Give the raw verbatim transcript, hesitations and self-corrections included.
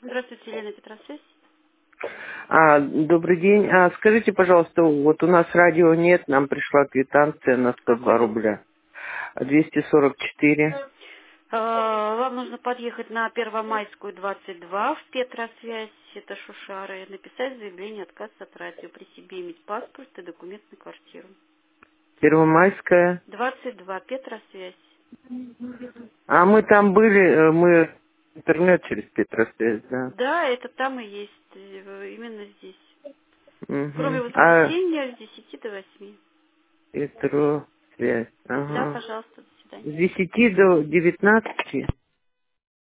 Здравствуйте, Елена Петросвязь. А, добрый день. А, скажите, пожалуйста, вот у нас радио нет, нам пришла квитанция на сто два Какой дом? рубля. двести сорок четыре. А, Вам нужно подъехать на Первомайскую, двадцать два в Петросвязь, это Шушары, написать заявление отказ от радио, при себе иметь паспорт и документ на квартиру. Первомайская. двадцать два, Петросвязь. А мы там были, э, мы интернет через Петросвязь, да. Да, это там и есть, э, именно здесь. Кроме Угу. А воскресенья с десяти до восьми. Петросвязь. Да, Ага. пожалуйста, до свидания. С десяти до девятнадцати.